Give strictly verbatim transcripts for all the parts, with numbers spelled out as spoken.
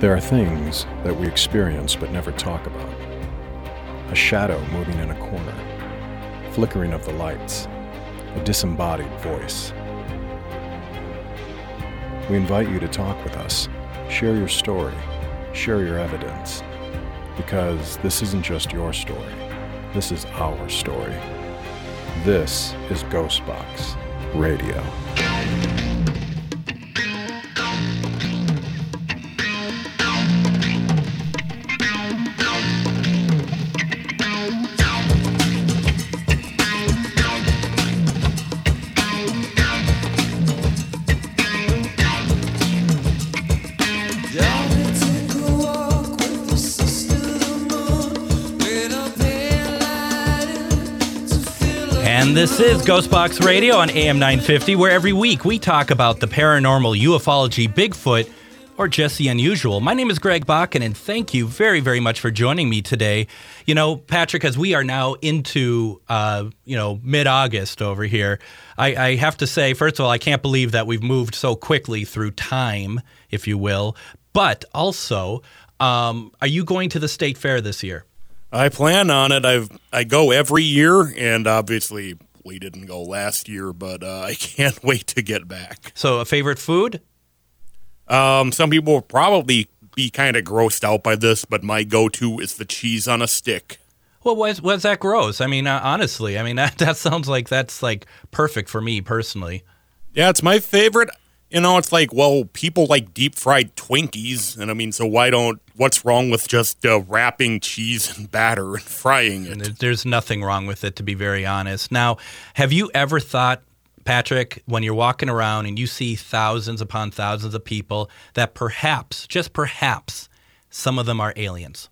There are things that we experience but never talk about. A shadow moving in a corner, flickering of the lights, a disembodied voice. We invite you to talk with us, share your story, share your evidence, because this isn't just your story, this is our story. This is Ghostbox Radio. And this is Ghostbox Radio on A M nine fifty, where every week we talk about the paranormal, ufology, Bigfoot, or just the unusual. My name is Greg Bakken, and thank you very, very much for joining me today. You know, Patrick, as we are now into, uh, you know, mid-August over here, I, I have to say, first of all, I can't believe that we've moved so quickly through time, if you will. But also, um, are you going to the State Fair this year? I plan on it. I've I go every year, and obviously we didn't go last year, but uh, I can't wait to get back. So, a favorite food? Um, some people will probably be kind of grossed out by this, but my go-to is the cheese on a stick. Well, what's, what's that gross? I mean, uh, honestly, I mean, that, that sounds like that's like perfect for me personally. Yeah, it's my favorite. You know, it's like, well, people like deep-fried Twinkies, and I mean, so why don't, what's wrong with just uh, wrapping cheese in batter and frying it? And there's nothing wrong with it, to be very honest. Now, have you ever thought, Patrick, when you're walking around and you see thousands upon thousands of people, that perhaps, just perhaps, some of them are aliens?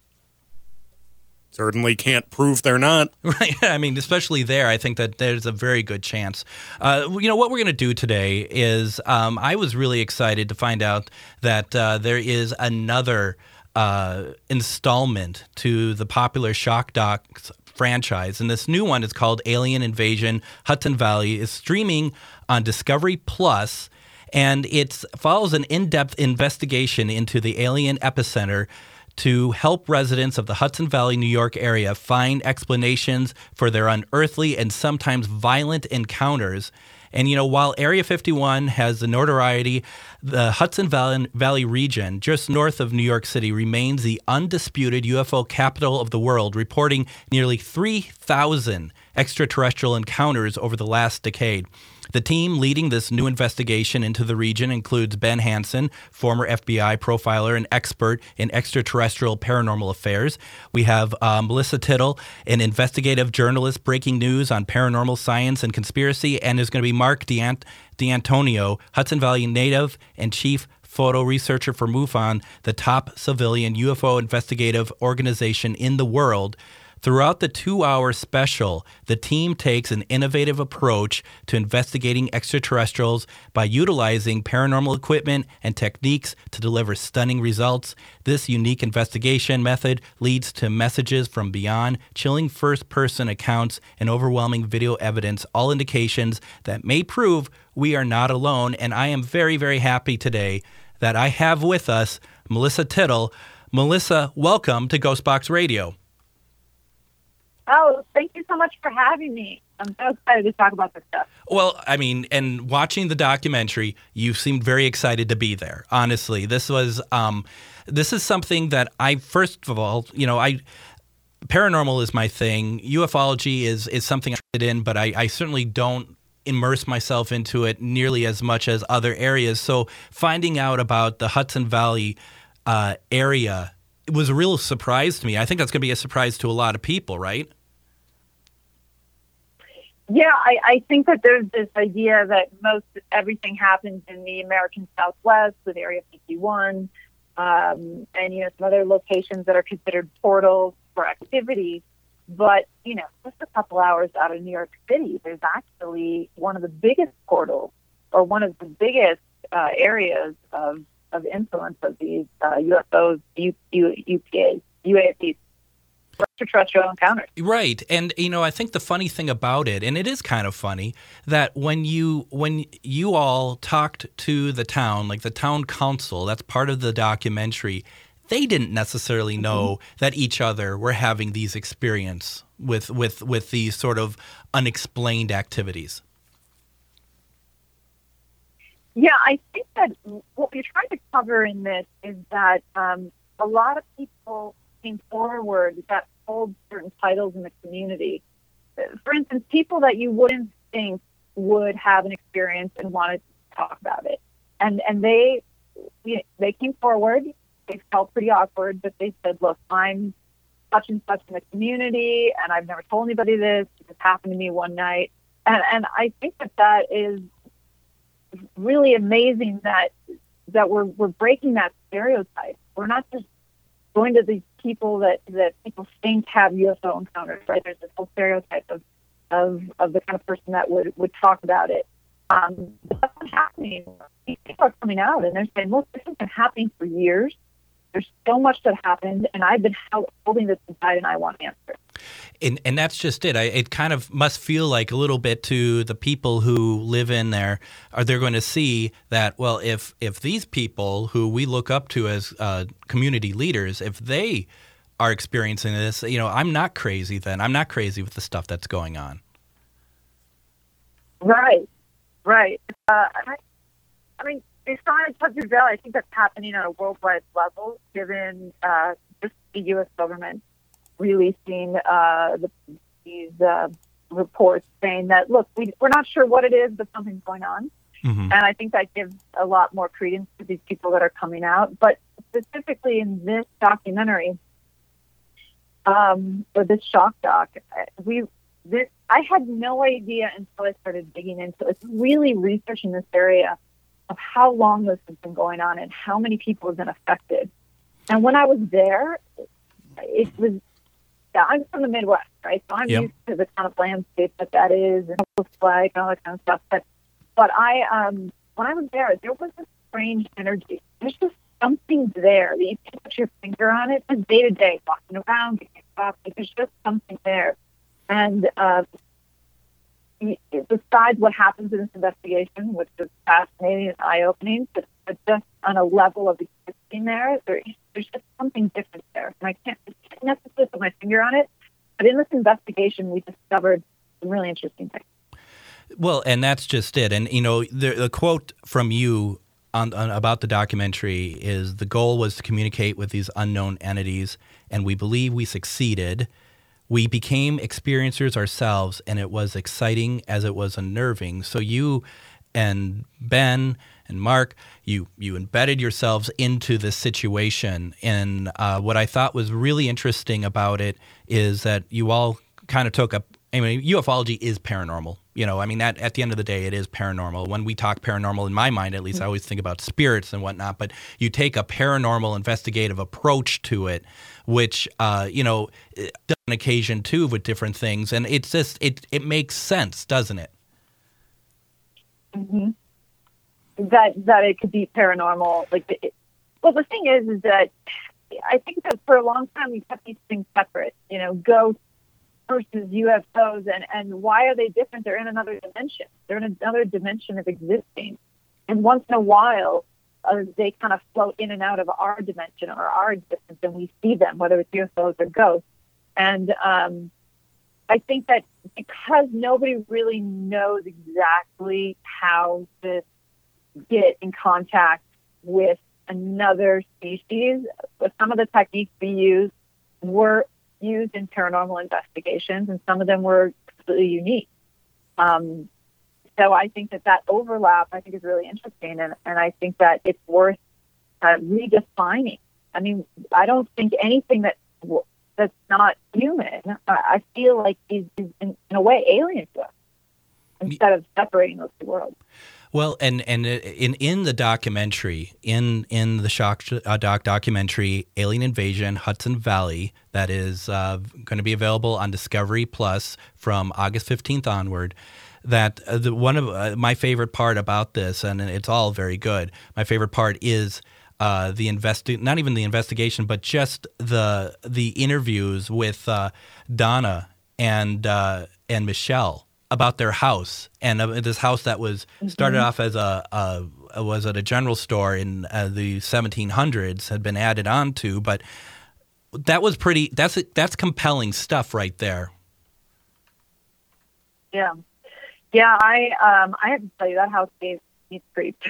Certainly can't prove they're not. Right. I mean, especially there, I think that there's a very good chance. Uh, you know, what we're going to do today is um, I was really excited to find out that uh, there is another uh, installment to the popular Shock Docs franchise. And this new one is called Alien Invasion Hudson Valley. It's streaming on Discovery Plus, and it follows an in-depth investigation into the alien epicenter to help residents of the Hudson Valley, New York area find explanations for their unearthly and sometimes violent encounters. And, you know, while Area fifty-one has the notoriety, the Hudson Valley region, just north of New York City, remains the undisputed U F O capital of the world, reporting nearly three thousand extraterrestrial encounters over the last decade. The team leading this new investigation into the region includes Ben Hansen, former F B I profiler and expert in extraterrestrial paranormal affairs. We have uh, Melissa Tittle, an investigative journalist breaking news on paranormal science and conspiracy, and there's going to be Mark DeAnt- DeAntonio, Hudson Valley native and chief photo researcher for MUFON, the top civilian U F O investigative organization in the world. Throughout the two-hour special, the team takes an innovative approach to investigating extraterrestrials by utilizing paranormal equipment and techniques to deliver stunning results. This unique investigation method leads to messages from beyond, chilling first-person accounts, and overwhelming video evidence, all indications that may prove we are not alone. And I am very, very happy today that I have with us Melissa Tittle. Melissa, welcome to Ghostbox Radio. Oh, thank you so much for having me. I'm so excited to talk about this stuff. Well, I mean, and watching the documentary, you seemed very excited to be there. Honestly, this was, um, this is something that I, first of all, you know, I, paranormal is my thing. Ufology is is something I'm interested in, but I, I certainly don't immerse myself into it nearly as much as other areas. So finding out about the Hudson Valley uh, area, it was a real surprise to me. I think that's going to be a surprise to a lot of people, right? Yeah, I, I think that there's this idea that most everything happens in the American Southwest with Area fifty-one, um, and you know some other locations that are considered portals for activity. But you know, just a couple hours out of New York City, there's actually one of the biggest portals, or one of the biggest uh, areas of of influence of these uh, U F Os, U, U, UPAs, U A Ps. extraterrestrial encounters. Right. And, you know, I think the funny thing about it, and it is kind of funny, that when you when you all talked to the town, like the town council, that's part of the documentary, they didn't necessarily know mm-hmm. that each other were having these experiences with, with, with these sort of unexplained activities. Yeah, I think that what we're trying to cover in this is that um, a lot of people came forward that hold certain titles in the community. For instance, people that you wouldn't think would have an experience and wanted to talk about it. And and they they came forward. They felt pretty awkward, but they said, look, I'm such and such in the community, and I've never told anybody this. This happened to me one night. And and I think that that is really amazing that that we're we're breaking that stereotype. We're not just going to these people that, that people think have U F O encounters, right? There's this whole stereotype of of, of the kind of person that would, would talk about it. Um, that's not happening. People are coming out and they're saying, look, this has been happening for years. There's so much that happened, and I've been holding this inside, and I want answers. And, and that's just it. I, it kind of must feel like a little bit to the people who live in there, are they're going to see that, well, if if these people who we look up to as uh, community leaders, if they are experiencing this, you know, I'm not crazy then. I'm not crazy with the stuff that's going on. Right, right. Uh, I, I mean, besides Hudson Valley, I think that's happening on a worldwide level, given uh, just the U S government releasing uh, the, these uh, reports saying that, look, we, we're not sure what it is, but something's going on. Mm-hmm. And I think that gives a lot more credence to these people that are coming out. But specifically in this documentary, um, or this shock doc, we this I had no idea until I started digging into it, really researching this area of how long this has been going on and how many people have been affected. And when I was there, it was, yeah, I'm from the Midwest, right? So I'm yep. used to the kind of landscape that that is and what it looks like and all that kind of stuff. But, but I, um, when I was there, there was a strange energy. There's just something there that you can put your finger on it. It's day to day, walking around, getting stuff. There's just something there. And, uh, besides what happens in this investigation, which is fascinating and eye-opening, but, but just on a level of existing there, there, there's just something different there. And I can't, I can't necessarily put my finger on it, but in this investigation, we discovered some really interesting things. Well, and that's just it. And, you know, the, the quote from you on, on about the documentary is, the goal was to communicate with these unknown entities, and we believe we succeeded. We became experiencers ourselves, and it was exciting as it was unnerving. So you and Ben and Mark, you you embedded yourselves into this situation. And uh, what I thought was really interesting about it is that you all kind of took a – I mean, ufology is paranormal. You know, I mean, at, at the end of the day, it is paranormal. When we talk paranormal, in my mind at least, mm-hmm. I always think about spirits and whatnot. But you take a paranormal investigative approach to it, which, uh, you know, does on occasion, too, with different things. And it's just, it, it makes sense, doesn't it? Mm-hmm. That that it could be paranormal. Like, it, well, the thing is, is that I think that for a long time we kept these things separate. You know, ghosts versus U F Os, and, and why are they different? They're in another dimension. They're in another dimension of existing. And once in a while, uh, they kind of float in and out of our dimension or our existence, and we see them, whether it's U F Os or ghosts. And um, I think that because nobody really knows exactly how to get in contact with another species, some of the techniques we use were used in paranormal investigations, and some of them were completely unique. Um, so I think that that overlap, I think, is really interesting, and, and I think that it's worth uh, redefining. I mean, I don't think anything that that's not human, I, I feel like is, is in, in a way alien to us, instead of separating those two worlds. Well, and and in in the documentary, in in the shock uh, doc documentary, Alien Invasion, Hudson Valley, that is uh, going to be available on Discovery Plus from August fifteenth onward. That uh, the one of uh, my favorite part about this, and it's all very good. My favorite part is uh, the investi- not even the investigation, but just the the interviews with uh, Donna and uh, and Michelle about their house, and uh, this house that was started Mm-hmm. off as a, a was at a general store in uh, the seventeen hundreds, had been added on to, but that was pretty. That's that's compelling stuff right there. Yeah. Yeah, I um I have to tell you that house gave me creeped.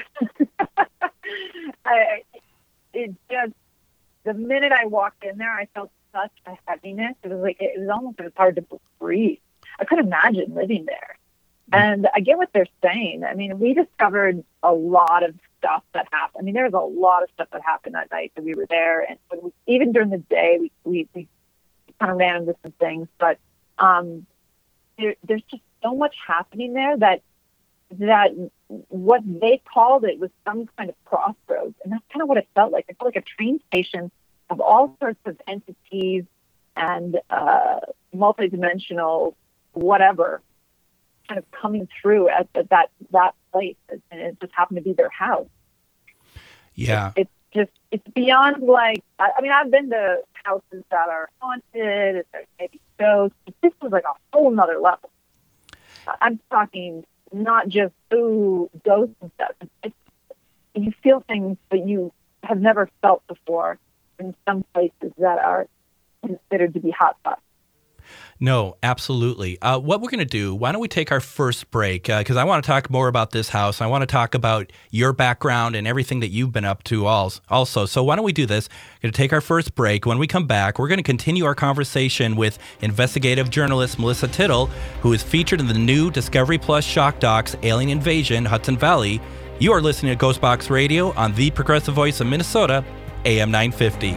I it just the minute I walked in there I felt such a heaviness. It was like it was almost it was hard to breathe. I couldn't imagine living there. And I get what they're saying. I mean, we discovered a lot of stuff that happened. I mean, there was a lot of stuff that happened that night that we were there. And when we, even during the day, we, we, we kind of ran into some things. But um, there, there's just so much happening there that that what they called it was some kind of crossroads. And that's kind of what it felt like. It felt like a train station of all sorts of entities and uh, multidimensional whatever kind of coming through at, at that that place, and it just happened to be their house. Yeah, it, it's just it's beyond like I, I mean I've been to houses that are haunted, there's maybe ghosts, but this was like a whole nother level. I'm talking not just ooh ghosts and stuff. It's, you feel things that you have never felt before in some places that are considered to be hotspots. No, absolutely. Uh, what we're going to do, why don't we take our first break? Because uh, I want to talk more about this house. I want to talk about your background and everything that you've been up to also. So why don't we do this? We're going to take our first break. When we come back, we're going to continue our conversation with investigative journalist Melissa Tittle, who is featured in the new Discovery Plus shock docs, Alien Invasion, Hudson Valley. You are listening to Ghostbox Radio on the Progressive Voice of Minnesota, A M nine fifty.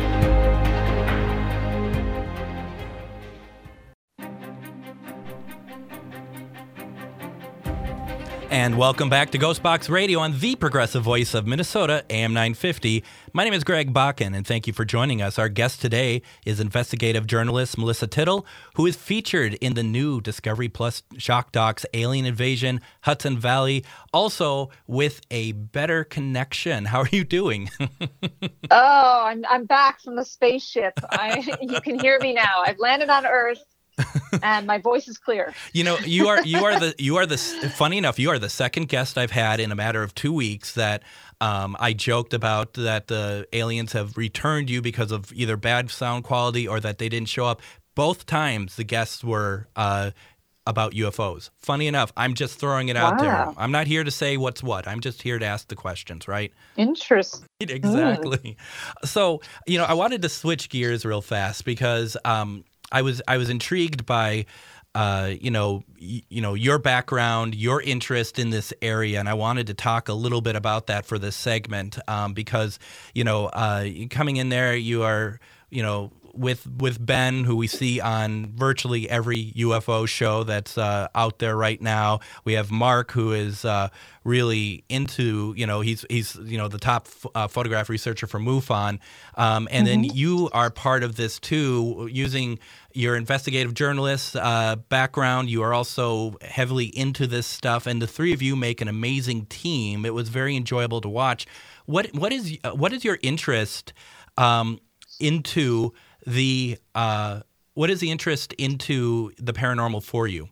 And welcome back to Ghostbox Radio on the Progressive Voice of Minnesota, A M nine fifty. My name is Greg Bakken, and thank you for joining us. Our guest today is investigative journalist Melissa Tittle, who is featured in the new Discovery Plus shock docs, Alien Invasion, Hudson Valley, also with a better connection. How are you doing? Oh, I'm I'm back from the spaceship. I you can hear me now. I've landed on Earth. And my voice is clear. You know, you are you are the you are the funny enough, you are the second guest I've had in a matter of two weeks that um, I joked about that the aliens have returned you because of either bad sound quality or that they didn't show up. Both times the guests were uh, about U F Os. Funny enough, I'm just throwing it out Wow. there. I'm not here to say what's what. I'm just here to ask the questions, right? Interesting. Exactly. Mm. So, you know, I wanted to switch gears real fast because um, I was I was intrigued by, uh, you know, y- you know your background, your interest in this area, and I wanted to talk a little bit about that for this segment um, because, you know, uh, coming in there, you are, you know, with with Ben, who we see on virtually every U F O show that's uh, out there right now. We have Mark, who is uh, really into, you know, he's he's you know the top uh, photograph researcher for MUFON, um, and mm-hmm. then you are part of this too, using your investigative journalist uh, background. You are also heavily into this stuff, and the three of you make an amazing team. It was very enjoyable to watch. What what is what is your interest um, into the uh, what is the interest into the paranormal for you?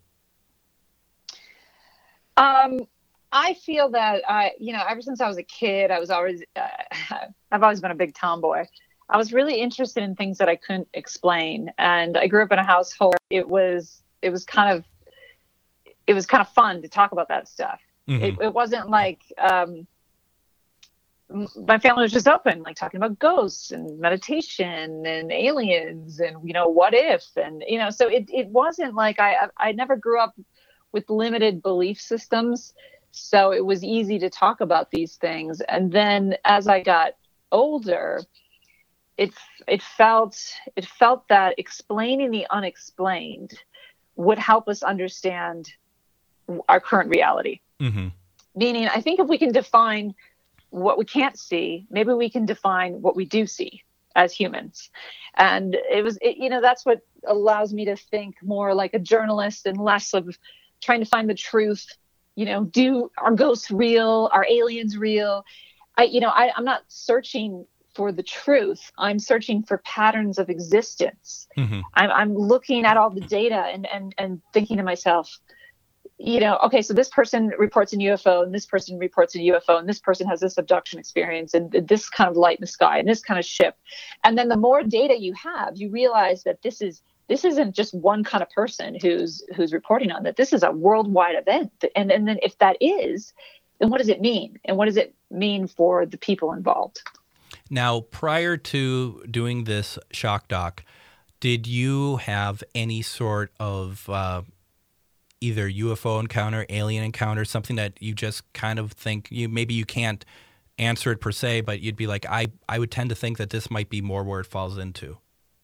Um, I feel that I, you know, ever since I was a kid, I was always, uh, I've always been a big tomboy. I was really interested in things that I couldn't explain, and I grew up in a household. It was, it was kind of, it was kind of fun to talk about that stuff. Mm-hmm. It, it wasn't like. Um, my family was just open, like talking about ghosts and meditation and aliens and, you know, what if, and, you know, so it, it wasn't like I, I never grew up with limited belief systems. So it was easy to talk about these things. And then as I got older, it, it felt, it felt that explaining the unexplained would help us understand our current reality. Mm-hmm. Meaning, I think if we can define what we can't see, maybe we can define what we do see as humans. And it was, it, you know, that's what allows me to think more like a journalist and less of trying to find the truth. You know, do are ghosts real? Are aliens real? I, you know, I, I'm not searching for the truth. I'm searching for patterns of existence. Mm-hmm. I'm, I'm looking at all the data and, and, and thinking to myself, you know, okay, so this person reports a U F O and this person reports a U F O and this person has this abduction experience and this kind of light in the sky and this kind of ship. And then the more data you have, you realize that this is this isn't just one kind of person who's who's reporting on that. This is a worldwide event. And, and then if that is, then what does it mean? And what does it mean for the people involved? Now, prior to doing this shock doc, did you have any sort of uh, either U F O encounter, alien encounter, something that you just kind of think you maybe you can't answer it per se, but you'd be like, I, I would tend to think that this might be more where it falls into?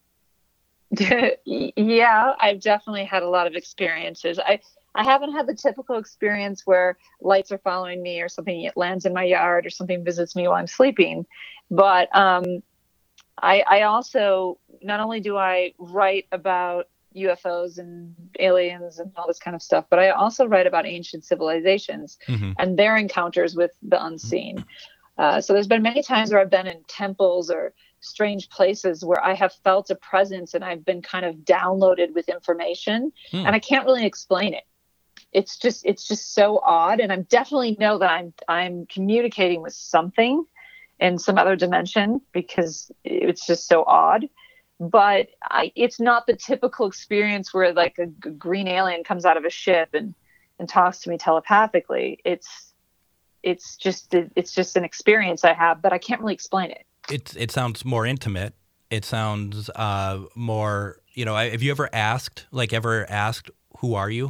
Yeah, I've definitely had a lot of experiences. I, I haven't had the typical experience where lights are following me or something lands in my yard or something visits me while I'm sleeping. But um, I, I also, not only do I write about U F Os and aliens and all this kind of stuff, but I also write about ancient civilizations mm-hmm. and their encounters with the unseen. Uh, so there's been many times where I've been in temples or strange places where I have felt a presence and I've been kind of downloaded with information mm. and I can't really explain it. It's just, it's just so odd. And I definitely know that I'm, I'm communicating with something in some other dimension because it's just so odd. But I, it's not the typical experience where like a g- green alien comes out of a ship and, and talks to me telepathically. It's, it's just, it's just an experience I have, but I can't really explain it. It it sounds more intimate. It sounds uh, more, you know, have you ever asked, like ever asked, who are you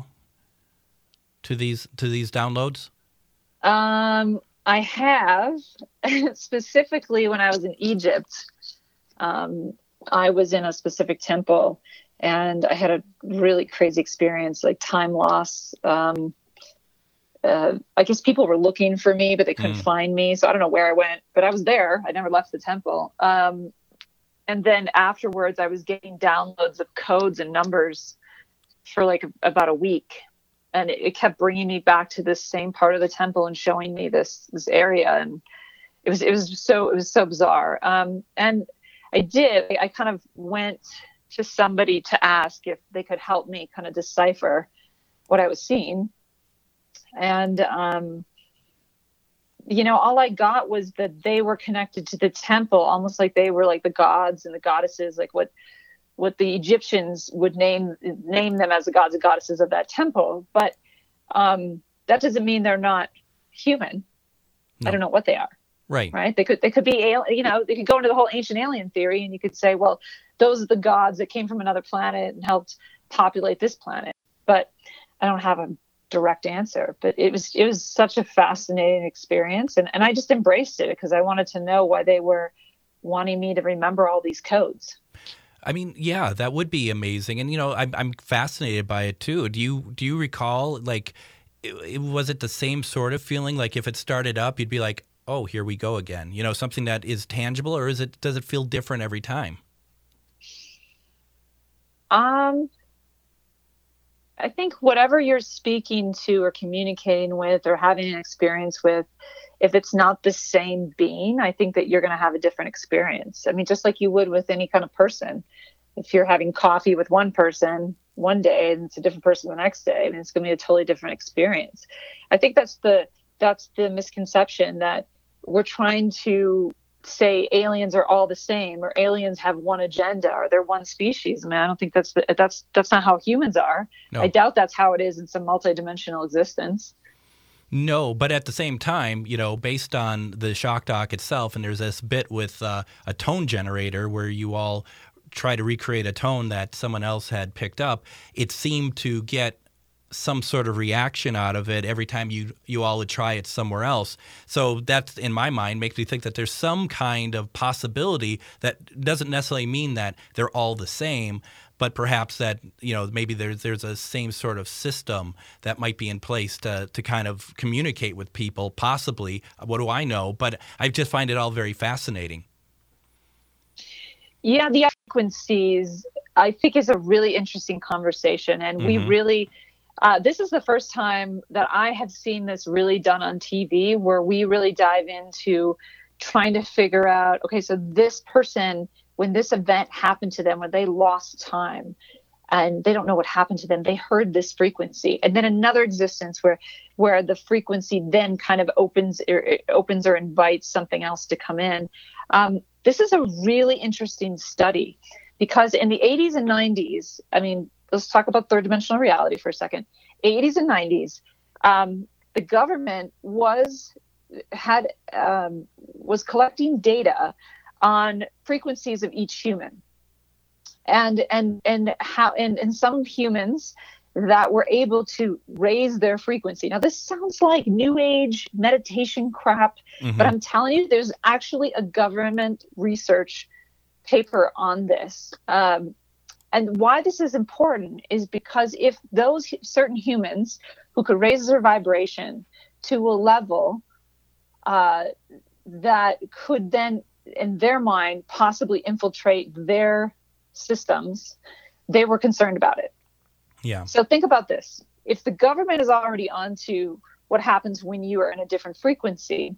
to these, to these downloads? Um, I have specifically when I was in Egypt. Um, I was in a specific temple and I had a really crazy experience, like time loss. Um, uh, I guess people were looking for me, but they couldn't mm. find me. So I don't know where I went, but I was there. I never left the temple. Um, and then afterwards I was getting downloads of codes and numbers for like about a week. And it, it kept bringing me back to this same part of the temple and showing me this, this area. And it was, it was so, it was so bizarre. Um, and I did, I kind of went to somebody to ask if they could help me kind of decipher what I was seeing. And, um, you know, all I got was that they were connected to the temple, almost like they were like the gods and the goddesses, like what, what the Egyptians would name, name them as the gods and goddesses of that temple. But, um, that doesn't mean they're not human. No. I don't know what they are. Right. Right. They could, they could be, you know, they could go into the whole ancient alien theory and you could say, well, those are the gods that came from another planet and helped populate this planet. But I don't have a direct answer, but it was, it was such a fascinating experience. And, and I just embraced it because I wanted to know why they were wanting me to remember all these codes. I mean, yeah, that would be amazing. And, you know, I'm, I'm fascinated by it too. Do you, do you recall, like, it, it, was it the same sort of feeling? Like if it started up, you'd be like, oh, here we go again, you know, something that is tangible, or is it, does it feel different every time? Um, I think whatever you're speaking to or communicating with or having an experience with, if it's not the same being, I think that you're going to have a different experience. I mean, just like you would with any kind of person. If you're having coffee with one person one day and it's a different person the next day, I mean, it's going to be a totally different experience. I think that's the, that's the misconception, that we're trying to say aliens are all the same, or aliens have one agenda, or they're one species. I mean, I don't think that's the, that's that's not how humans are. No. I doubt that's how it is in some multidimensional existence. No, but at the same time, you know, based on the shock doc itself, and there's this bit with uh, a tone generator where you all try to recreate a tone that someone else had picked up, it seemed to get some sort of reaction out of it every time you you all would try it somewhere else. So that, in my mind, makes me think that there's some kind of possibility that doesn't necessarily mean that they're all the same, but perhaps that, you know, maybe there's there's a same sort of system that might be in place to to kind of communicate with people, possibly. What do I know? But I just find it all very fascinating. Yeah, the frequencies, I think, is a really interesting conversation, and mm-hmm. we really Uh, this is the first time that I have seen this really done on T V, where we really dive into trying to figure out, okay, so this person, when this event happened to them, when they lost time and they don't know what happened to them, they heard this frequency. And then another existence where where the frequency then kind of opens or, opens or invites something else to come in. Um, this is a really interesting study because in the eighties and nineties, I mean, let's talk about third dimensional reality for a second. eighties and nineties, um, the government was had um, was collecting data on frequencies of each human, and and and how and, and some humans that were able to raise their frequency. Now, this sounds like new age meditation crap, mm-hmm. but I'm telling you, there's actually a government research paper on this. Um, And why this is important is because if those certain humans who could raise their vibration to a level uh, that could then, in their mind, possibly infiltrate their systems, they were concerned about it. Yeah. So think about this. If the government is already onto what happens when you are in a different frequency,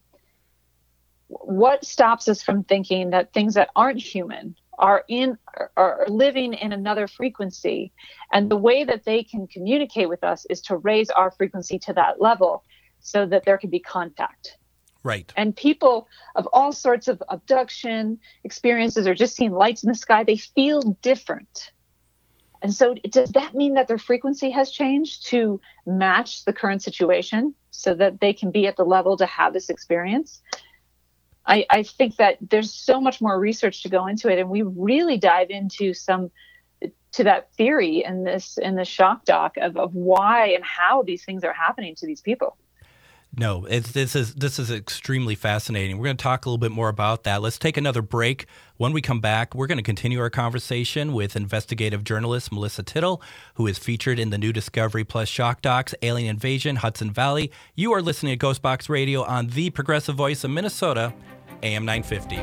what stops us from thinking that things that aren't human are in are living in another frequency, and the way that they can communicate with us is to raise our frequency to that level so that there can be contact. Right. And people of all sorts of abduction experiences or just seeing lights in the sky, they feel different. And so does that mean that their frequency has changed to match the current situation so that they can be at the level to have this experience? I, I think that there's so much more research to go into it, and we really dive into some to that theory in this in the shock doc of, of why and how these things are happening to these people. No, it's, this is this is extremely fascinating. We're going to talk a little bit more about that. Let's take another break. When we come back, we're going to continue our conversation with investigative journalist Melissa Tittle, who is featured in the new Discovery Plus shock docs, Alien Invasion, Hudson Valley. You are listening to Ghostbox Radio on the Progressive Voice of Minnesota, A M nine fifty.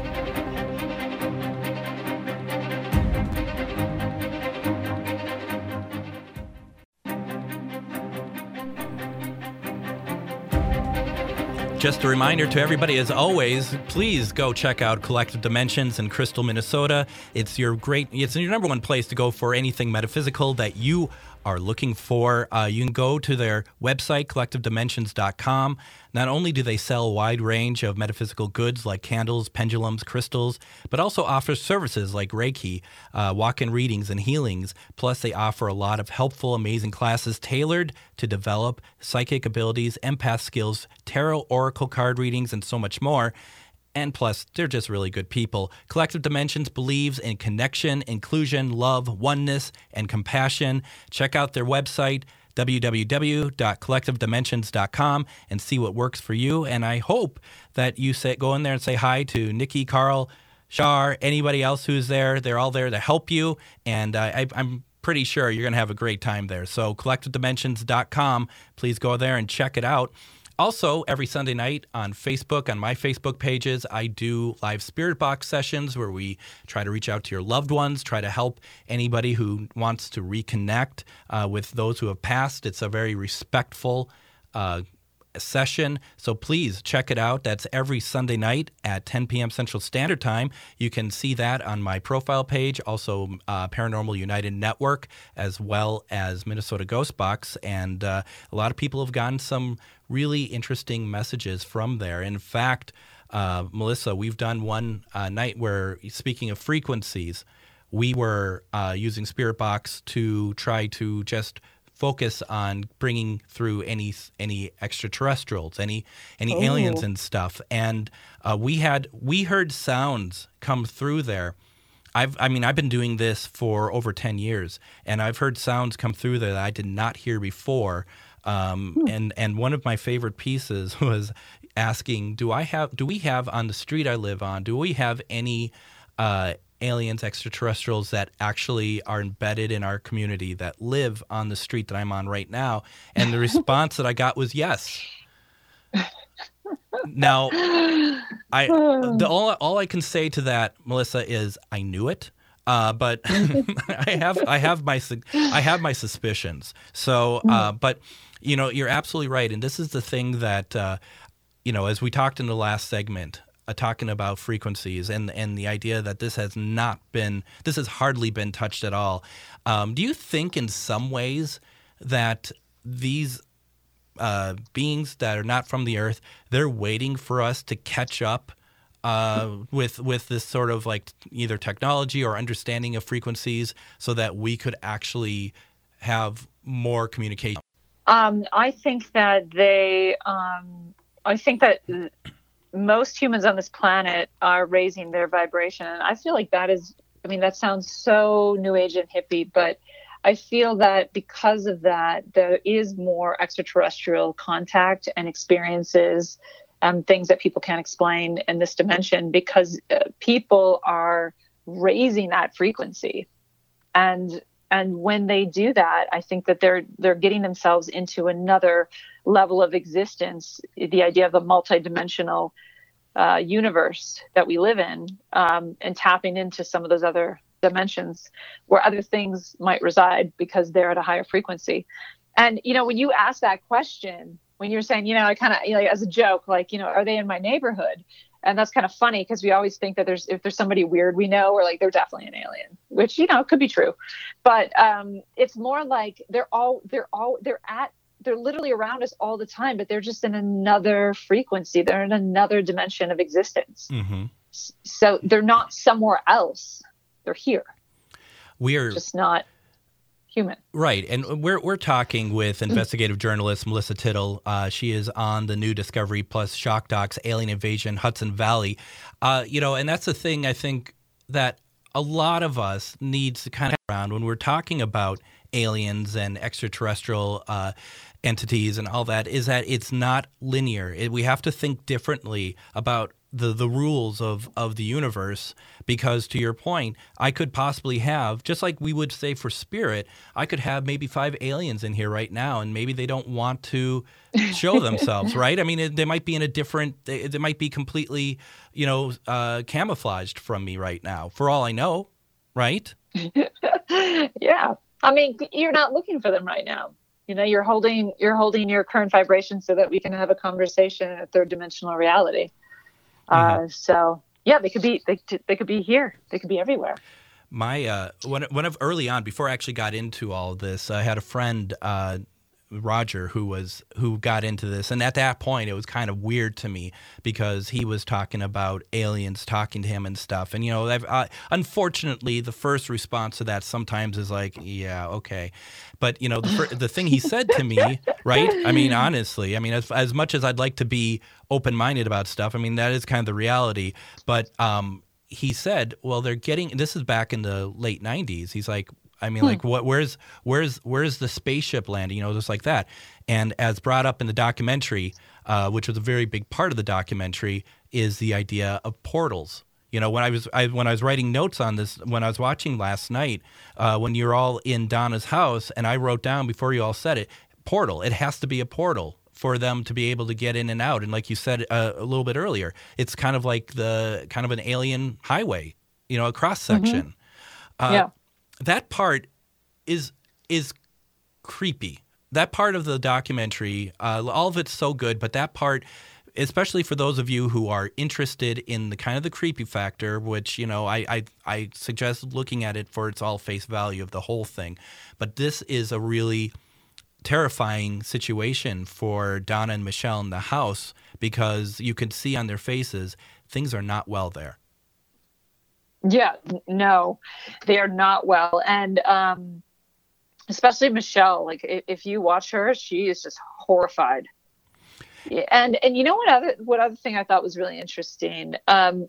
Just a reminder to everybody, as always, please go check out Collective Dimensions in Crystal, Minnesota. It's your great, it's your number one place to go for anything metaphysical that you are looking for. Uh, you can go to their website, collective dimensions dot com. Not only do they sell a wide range of metaphysical goods like candles, pendulums, crystals, but also offer services like Reiki, uh, walk-in readings, and healings. Plus, they offer a lot of helpful, amazing classes tailored to develop psychic abilities, empath skills, tarot, oracle card readings, and so much more. And plus, they're just really good people. Collective Dimensions believes in connection, inclusion, love, oneness, and compassion. Check out their website, w w w dot collective dimensions dot com, and see what works for you. And I hope that you say, go in there and say hi to Nikki, Carl, Shar, anybody else who's there. They're all there to help you. And uh, I, I'm pretty sure you're going to have a great time there. So collective dimensions dot com, please go there and check it out. Also, every Sunday night on Facebook, on my Facebook pages, I do live Spirit Box sessions where we try to reach out to your loved ones, try to help anybody who wants to reconnect uh, with those who have passed. It's a very respectful uh, session, so please check it out. That's every Sunday night at ten p.m. Central Standard Time. You can see that on my profile page, also uh, Paranormal United Network, as well as Minnesota Ghost Box. And uh, a lot of people have gotten some really interesting messages from there. In fact, uh, Melissa, we've done one uh, night where, speaking of frequencies, we were uh, using Spirit Box to try to just focus on bringing through any any extraterrestrials, any any oh. aliens and stuff. And uh, we had we heard sounds come through there. I've I mean I've been doing this for over ten years, and I've heard sounds come through there that I did not hear before. Um, hmm. And and one of my favorite pieces was asking, do I have do we have on the street I live on? Do we have any uh, aliens, extraterrestrials that actually are embedded in our community that live on the street that I'm on right now? And the response that I got was yes. Now, I the all all I can say to that, Melissa, is I knew it. Uh, but I have I have my su- I have my suspicions. So, uh, but you know, you're absolutely right, and this is the thing that uh, you know, as we talked in the last segment, uh, talking about frequencies and and the idea that this has not been this has hardly been touched at all. Um, do you think, in some ways, that these uh, beings that are not from the Earth, they're waiting for us to catch up? Uh, with with this sort of like either technology or understanding of frequencies, so that we could actually have more communication? Um, I think that they, um, I think that most humans on this planet are raising their vibration, and I feel like that is. I mean, that sounds so new age and hippie, but I feel that because of that, there is more extraterrestrial contact and experiences. Um, things that people can't explain in this dimension, because uh, people are raising that frequency, and and when they do that, I think that they're they're getting themselves into another level of existence. The idea of a multidimensional uh, universe that we live in, um, and tapping into some of those other dimensions where other things might reside because they're at a higher frequency. And you know, when you ask that question, when you're saying, you know, I kind of, you know, as a joke, like, you know, are they in my neighborhood? And that's kind of funny because we always think that there's, if there's somebody weird we know, we're like, they're definitely an alien, which, you know, could be true. But um, it's more like they're all, they're all, they're at, they're literally around us all the time, but they're just in another frequency. They're in another dimension of existence. Mm-hmm. So they're not somewhere else. They're here. We are just not human. Right. And we're we're talking with investigative journalist Melissa Tittle. Uh, she is on the new Discovery Plus Shock Docs, Alien Invasion, Hudson Valley. Uh, you know, and that's the thing I think that a lot of us needs to kind of around when we're talking about aliens and extraterrestrial uh, entities and all that, is that it's not linear. It, we have to think differently about the the rules of, of the universe, because to your point, I could possibly have, just like we would say for spirit, I could have maybe five aliens in here right now, and maybe they don't want to show themselves, right? I mean, it, they might be in a different, they, they might be completely, you know, uh, camouflaged from me right now, for all I know, right? Yeah. I mean, you're not looking for them right now. You know, you're holding you're holding your current vibration so that we can have a conversation in a third dimensional reality. Mm-hmm. Uh, so yeah, they could be they, they could be here. They could be everywhere. My uh, when when of early on, before I actually got into all of this, I had a friend, uh, Roger, who was who got into this, and at that point, it was kind of weird to me because he was talking about aliens talking to him and stuff. And you know, I've, uh, unfortunately, the first response to that sometimes is like, yeah, okay. But you know, the fir- the thing he said to me, right? I mean, honestly, I mean, as as much as I'd like to be open-minded about stuff, I mean, that is kind of the reality. But um, he said, well, they're getting. This is back in the late nineties. He's like, I mean, like, what? Where's where's where's the spaceship landing? You know, just like that. And as brought up in the documentary, uh, which was a very big part of the documentary, is the idea of portals. You know, when I was I, when I was writing notes on this, when I was watching last night, uh, when you're all in Donna's house, and I wrote down before you all said it, portal. It has to be a portal for them to be able to get in and out. And like you said uh, a little bit earlier, it's kind of like the kind of an alien highway. You know, a cross section. Mm-hmm. Uh, yeah. That part is is creepy. That part of the documentary, uh, all of it's so good, but that part, especially for those of you who are interested in the kind of the creepy factor, which, you know, I, I, I suggest looking at it for its all face value of the whole thing. But this is a really terrifying situation for Donna and Michelle in the house, because you can see on their faces things are not well there. Yeah, no, they are not well. And um, especially Michelle, like if, if you watch her, she is just horrified. Yeah, and and you know what other what other thing I thought was really interesting? Um,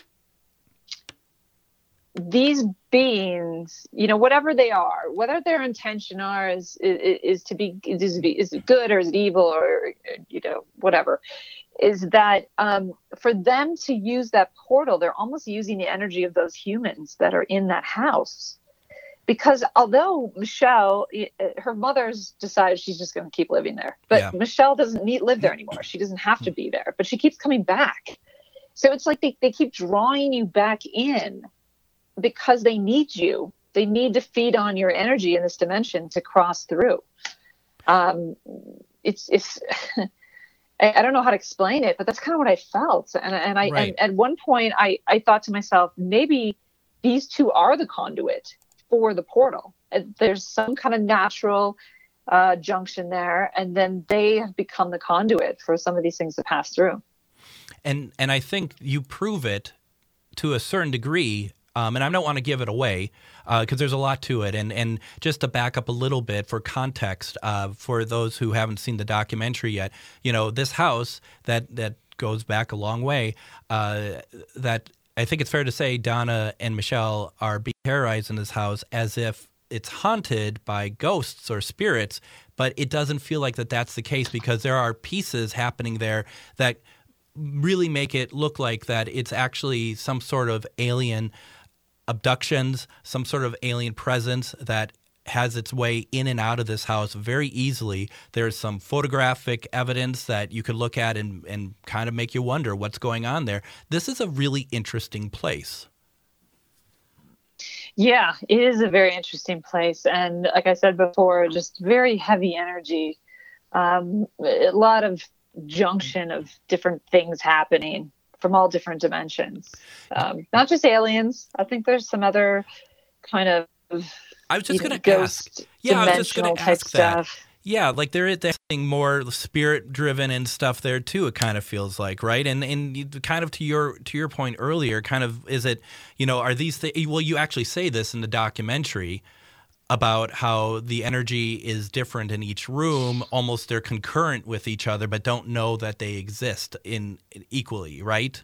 these beings, you know, whatever they are, whether their intention are is is, is to be is, is it good or is it evil or, you know, whatever, is that um, for them to use that portal, they're almost using the energy of those humans that are in that house. Because although Michelle, her mother's decided she's just going to keep living there, but yeah. Michelle doesn't need live there anymore. She doesn't have to be there, but she keeps coming back. So it's like they, they keep drawing you back in because they need you. They need to feed on your energy in this dimension to cross through. Um, it's it's. I, I don't know how to explain it, but that's kind of what I felt. And and I Right. and at one point I I thought to myself, maybe these two are the conduit for the portal. And there's some kind of natural uh, junction there, and then they have become the conduit for some of these things to pass through. And and I think you prove it to a certain degree, um, and I don't want to give it away because uh, there's a lot to it. And and just to back up a little bit for context, uh, for those who haven't seen the documentary yet, you know, this house that that goes back a long way, uh, that I think it's fair to say Donna and Michelle are being terrorized in this house as if it's haunted by ghosts or spirits, but it doesn't feel like that that's the case because there are pieces happening there that really make it look like that it's actually some sort of alien abductions, some sort of alien presence that has its way in and out of this house very easily. There's some photographic evidence that you could look at and, and kind of make you wonder what's going on there. This is a really interesting place. Yeah, it is a very interesting place. And like I said before, just very heavy energy. Um, a lot of junction of different things happening from all different dimensions. Um, not just aliens. I think there's some other kind of I was just you know, going to ask. ghost Yeah, I was just going dimensional to type ask that. stuff. Yeah, like there is something more spirit driven and stuff there too. It kind of feels like, right? And and you, kind of to your to your point earlier, kind of is it, you know, are these th- well, you actually say this in the documentary about how the energy is different in each room, almost they're concurrent with each other, but don't know that they exist in, in equally, right?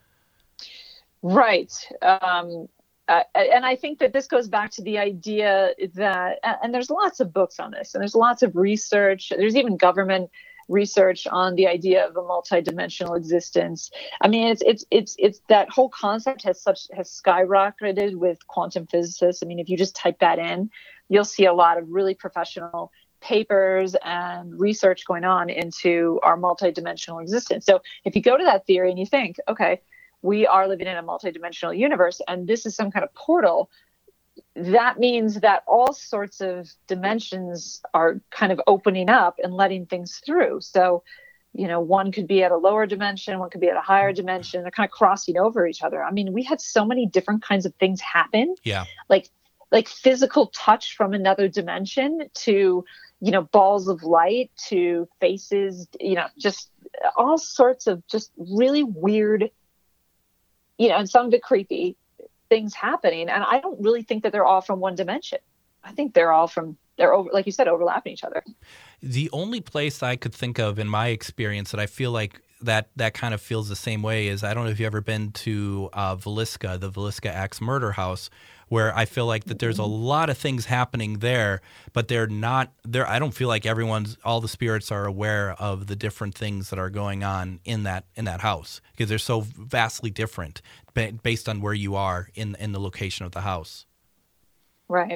Right. Um, Uh, and I think that this goes back to the idea that, and there's lots of books on this, and there's lots of research. There's even government research on the idea of a multidimensional existence. I mean, it's it's it's it's that whole concept has such has skyrocketed with quantum physicists. I mean, if you just type that in, you'll see a lot of really professional papers and research going on into our multidimensional existence. So if you go to that theory and you think, okay, we are living in a multidimensional universe, and this is some kind of portal, that means that all sorts of dimensions are kind of opening up and letting things through. So, you know, one could be at a lower dimension, one could be at a higher dimension. They're kind of crossing over each other. I mean, we had so many different kinds of things happen. Yeah. Like, like physical touch from another dimension to, you know, balls of light to faces, you know, just all sorts of just really weird, you know, and some of it creepy things happening. And I don't really think that they're all from one dimension. I think they're all from, they're over, like you said, overlapping each other. The only place I could think of in my experience that I feel like that that kind of feels the same way is, I don't know if you've ever been to uh, Villisca, the Villisca Axe murder house, where I feel like that there's a lot of things happening there, but they're not there. I don't feel like everyone's, all the spirits are aware of the different things that are going on in that in that house, because they're so vastly different ba- based on where you are in in the location of the house. Right.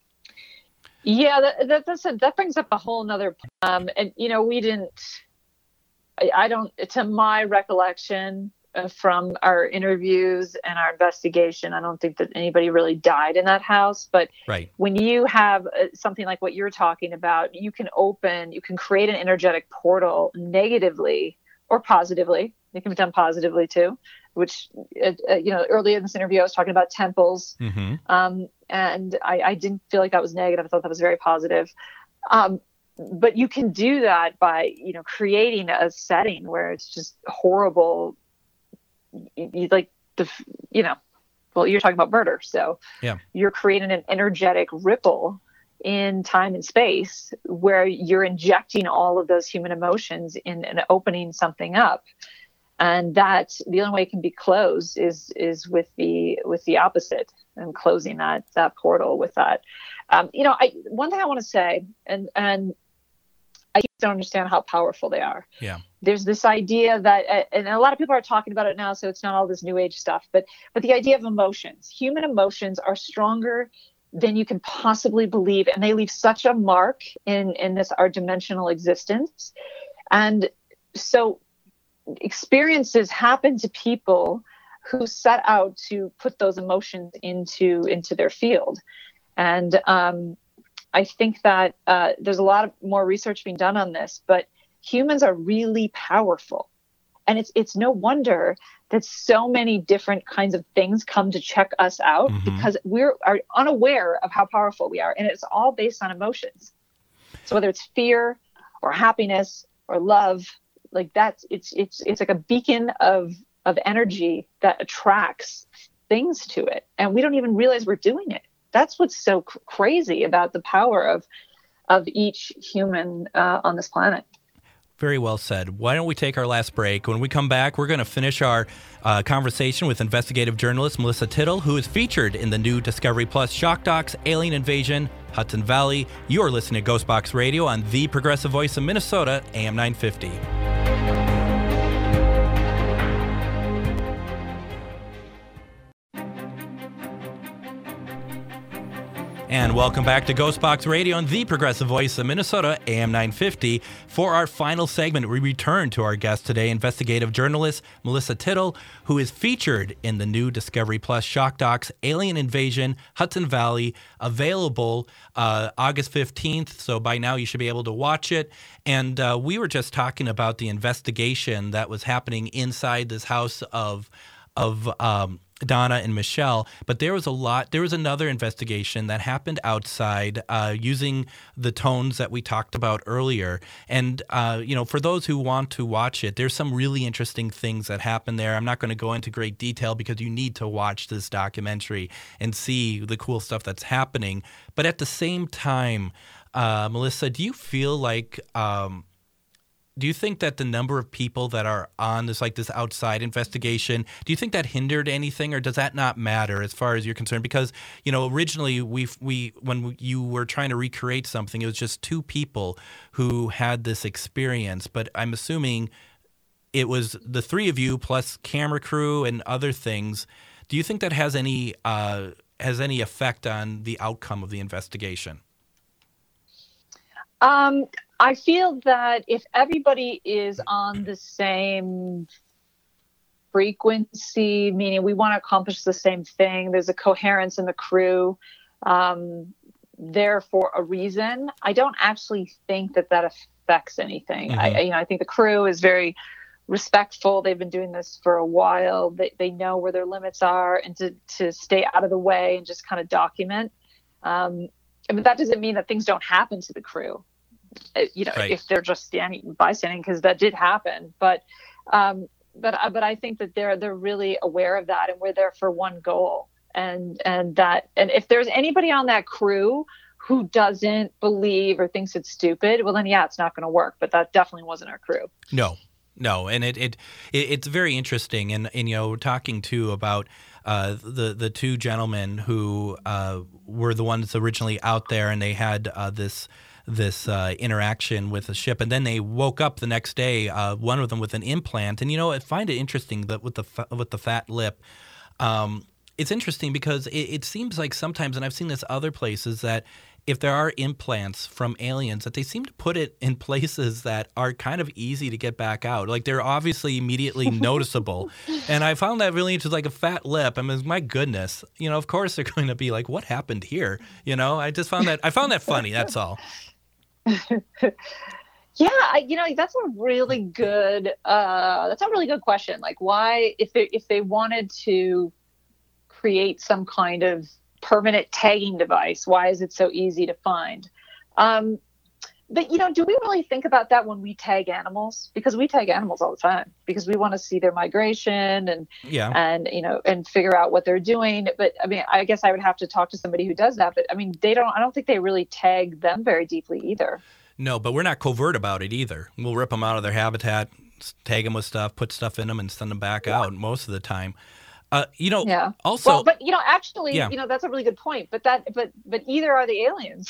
Yeah, that that that's a, that brings up a whole nother. Um, and you know, we didn't. I, I don't. To my recollection, uh, from our interviews and our investigation, I don't think that anybody really died in that house. But Right. when you have uh, something like what you're talking about, you can open, you can create an energetic portal negatively or positively. It can be done positively too, which, uh, uh, you know, earlier in this interview, I was talking about temples. Mm-hmm. Um, and I, I didn't feel like that was negative. I thought that was very positive. Um, but you can do that by, you know, creating a setting where it's just horrible. You, you like the, you know, well, you're talking about murder. So Yeah. you're creating an energetic ripple in time and space where you're injecting all of those human emotions in and opening something up. And that the only way it can be closed is is with the with the opposite, and closing that that portal with that. Um, you know, I one thing I want to say, and and I don't understand how powerful they are. Yeah. There's this idea that, and a lot of people are talking about it now, so it's not all this new age stuff, but but the idea of emotions. Human emotions are stronger than you can possibly believe, and they leave such a mark in in this our dimensional existence. And so experiences happen to people who set out to put those emotions into into their field. And um, I think that uh, there's a lot of more research being done on this, but humans are really powerful. And it's it's no wonder that so many different kinds of things come to check us out, mm-hmm. because we're are unaware of how powerful we are. And it's all based on emotions. So whether it's fear or happiness or love, like that's it's it's it's like a beacon of of energy that attracts things to it, and we don't even realize we're doing it. That's what's so cr- crazy about the power of of each human uh, on this planet. Very well said. Why don't we take our last break? When we come back, we're going to finish our uh, conversation with investigative journalist Melissa Tittle, who is featured in the new Discovery Plus shock docs, Alien Invasion, Hudson Valley. You're listening to Ghostbox Radio on the Progressive Voice of Minnesota, A M nine fifty. And welcome back to Ghostbox Radio on the Progressive Voice of Minnesota, A M nine fifty. For our final segment, we return to our guest today, investigative journalist Melissa Tittle, who is featured in the new Discovery Plus shock docs, Alien Invasion, Hudson Valley, available uh, August fifteenth. So by now you should be able to watch it. And uh, we were just talking about the investigation that was happening inside this house of of um, Donna and Michelle, but there was a lot. There was another investigation that happened outside uh, using the tones that we talked about earlier. And, uh, you know, for those who want to watch it, there's some really interesting things that happen there. I'm not going to go into great detail because you need to watch this documentary and see the cool stuff that's happening. But at the same time, uh, Melissa, do you feel like um, do you think that the number of people that are on this, like this outside investigation, do you think that hindered anything, or does that not matter as far as you're concerned? Because, you know, originally we we when you were trying to recreate something, it was just two people who had this experience. But I'm assuming it was the three of you plus camera crew and other things. Do you think that has any uh, has any effect on the outcome of the investigation? Um. I feel that if everybody is on the same frequency, meaning we want to accomplish the same thing, there's a coherence in the crew, um, there for a reason, I don't actually think that that affects anything. Mm-hmm. I, you know, I think the crew is very respectful. They've been doing this for a while. They they know where their limits are, and to, to stay out of the way and just kind of document. Um, but that doesn't mean that things don't happen to the crew. You know, right. If they're just standing bystanding, because that did happen. But, um, but, but I think that they're they're really aware of that, and we're there for one goal. And and that, and if there's anybody on that crew who doesn't believe or thinks it's stupid, well, then yeah, it's not going to work. But that definitely wasn't our crew. No, no, and it it, it it's very interesting, and and you know, talking too about. Uh, the the two gentlemen who uh, were the ones originally out there, and they had uh, this this uh, interaction with the ship, and then they woke up the next day. Uh, one of them with an implant, and you know, I find it interesting that with the fa- with the fat lip. Um, it's interesting because it, it seems like sometimes, and I've seen this other places, that if there are implants from aliens, that they seem to put it in places that are kind of easy to get back out. Like they're obviously immediately noticeable. And I found that really interesting, like a fat lip. I mean, my goodness, you know, of course they're going to be like, what happened here? You know, I just found that, I found that funny. That's all. Yeah, I, you know, that's a really good, uh, that's a really good question. Like why, if they, if they wanted to create some kind of permanent tagging device, why is it so easy to find? Um, but, you know, do we really think about that when we tag animals? Because we tag animals all the time because we want to see their migration and, yeah. and, you know, and figure out what they're doing. But I mean, I guess I would have to talk to somebody who does that. But I mean, they don't, I don't think they really tag them very deeply either. No, but we're not covert about it either. We'll rip them out of their habitat, tag them with stuff, put stuff in them, and send them back yeah. out most of the time. Uh, you know, yeah. also, well, but you know, actually, yeah. you know, that's a really good point. But that, but, but either are the aliens.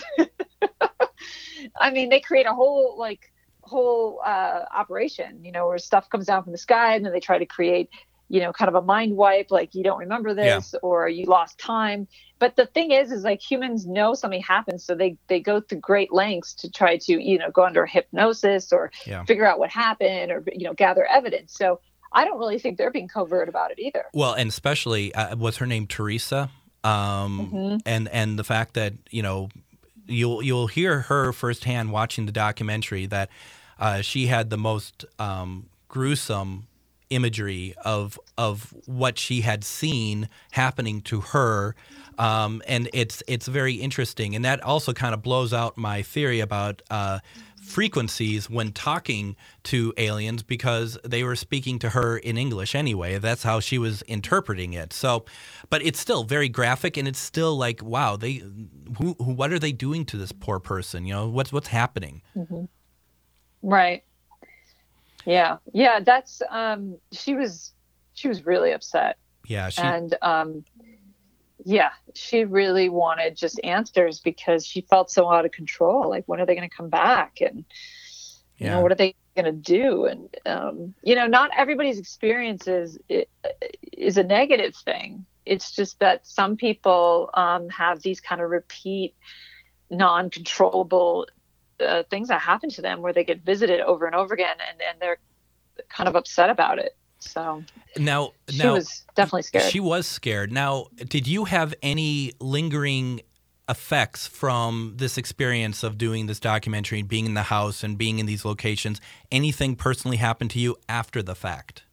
I mean, they create a whole like whole uh, operation, you know, where stuff comes down from the sky, and then they try to create, you know, kind of a mind wipe, like you don't remember this, yeah. or you lost time. But the thing is, is like humans know something happens, so they they go through great lengths to try to, you know, go under hypnosis or yeah. figure out what happened, or you know, gather evidence. So I don't really think they're being covert about it either. Well, and especially, uh, was her name Teresa? Um, mm-hmm. And and the fact that, you know, you'll you'll hear her firsthand watching the documentary that uh, she had the most um, gruesome imagery of of what she had seen happening to her. Um, and it's it's very interesting. And that also kind of blows out my theory about uh, frequencies when talking to aliens, because they were speaking to her in English anyway. That's how she was interpreting it. So, but it's still very graphic, and it's still like, wow, they, who, who what are they doing to this poor person? You know, what's what's happening? Mm-hmm. Right. Yeah. Yeah. That's um. She was she was really upset. Yeah. She, and um. Yeah, she really wanted just answers because she felt so out of control. Like, when are they going to come back? And, you yeah. know, what are they going to do? And, um, you know, not everybody's experience is, is a negative thing. It's just that some people um, have these kind of repeat, non-controllable uh, things that happen to them where they get visited over and over again, and, and they're kind of upset about it. So now, she now, was definitely scared. She was scared. Now, did you have any lingering effects from this experience of doing this documentary, being in the house and being in these locations? Anything personally happened to you after the fact?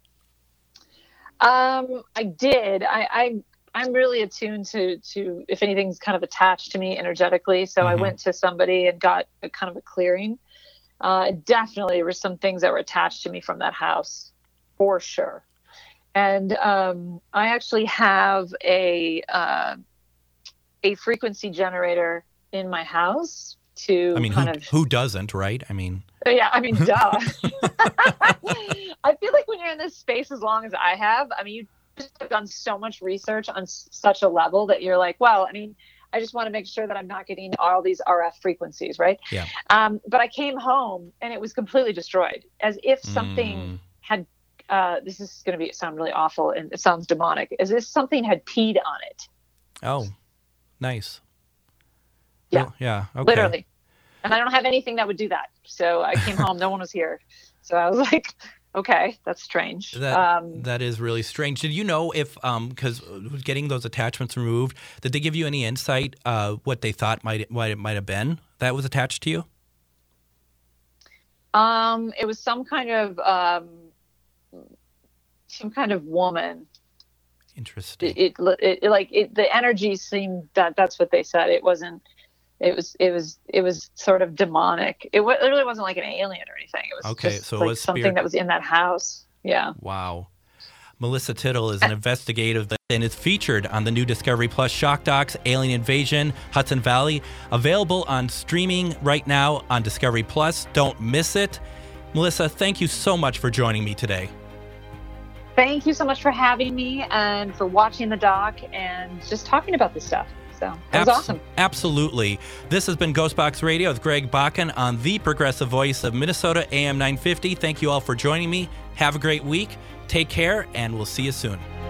Um, I did. I, I I'm really attuned to to if anything's kind of attached to me energetically. So mm-hmm. I went to somebody and got a kind of a clearing. Uh, definitely, there were some things that were attached to me from that house. For sure. And um, I actually have a uh, a frequency generator in my house to I mean, kind who, of... who doesn't, right? I mean... Yeah, I mean, duh. I feel like when you're in this space as long as I have, I mean, you've just done so much research on s- such a level that you're like, well, I mean, I just want to make sure that I'm not getting all these R F frequencies, right? Yeah. Um, but I came home and it was completely destroyed, as if something mm. had... Uh, this is going to be sound really awful, and it sounds demonic. As if something had peed on it. Oh, nice. Yeah, well, yeah, okay. Literally. And I don't have anything that would do that. So I came home, no one was here. So I was like, okay, that's strange. That um, that is really strange. Did you know if um because getting those attachments removed, did they give you any insight uh what they thought might what it might have been that was attached to you? Um, it was some kind of um. some kind of woman. Interesting. It, it, it like it, the energy seemed that that's what they said. It wasn't, it was, it was, it was sort of demonic. It, w- it really wasn't like an alien or anything. It was okay, just so like it was something spirit. that was in that house. Yeah. Wow. Melissa Tittle is an investigative and is featured on the new Discovery Plus Shock Docs, Alien Invasion, Hudson Valley, available on streaming right now on Discovery Plus. Don't miss it. Melissa, thank you so much for joining me today. Thank you so much for having me and for watching the doc and just talking about this stuff. So it was Abs- awesome. Absolutely. This has been Ghostbox Radio with Greg Bakken on the progressive voice of Minnesota, A M nine fifty. Thank you all for joining me. Have a great week. Take care, and we'll see you soon.